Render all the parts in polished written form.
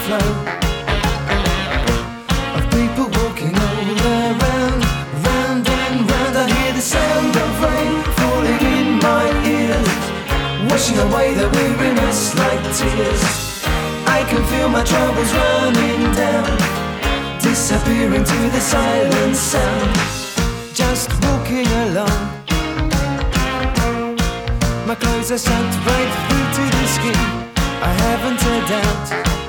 flow of people walking all around, round and round. I hear the sound of rain falling in my ears, washing away the weariness like tears. I can feel my troubles running down, disappearing to the silent sound. Just walking along, my clothes are soaked right through to the skin. I haven't a doubt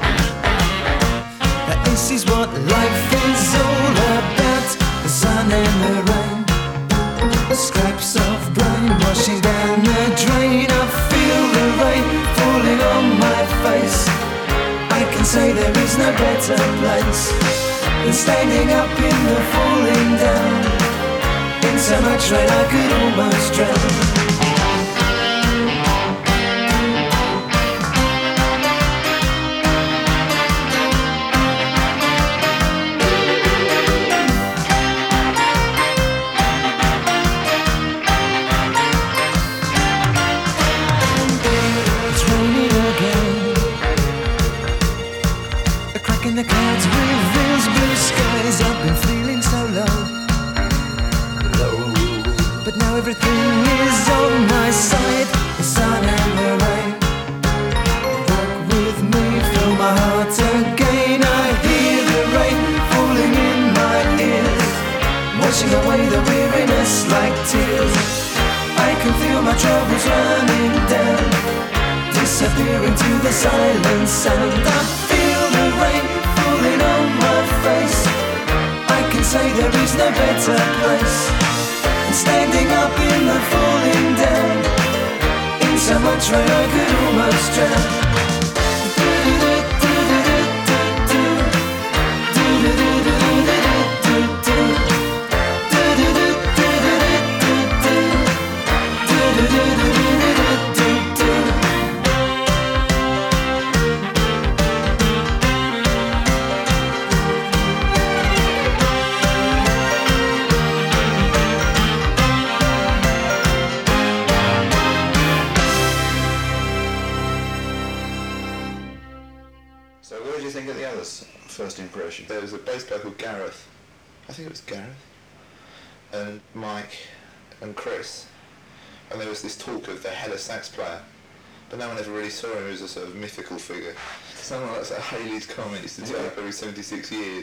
that this is what life is all about. The sun and the rain, scraps of brain washing down the drain. I feel the rain falling on my face. I can say there is no better place than standing up in the falling down. In so much rain I could almost drown. In the clouds reveals blue skies. I've been feeling so low, but now everything is on my side. The sun and the rain walk with me, fill my heart again. I hear the rain falling in my ears, washing away the weariness like tears. I can feel my troubles running down, disappearing to the silent sound. I feel the rain falling on my face. I can say there is no better place than standing up in the falling down. In so much rain I could almost drown. So what did you think of the others' first impression? There was a bass player called Gareth, I think it was Gareth, and Mike and Chris, and there was this talk of they had a sax player, but no one ever really saw him as a sort of mythical figure. Someone like Halley's Comet used to turn up every 76 years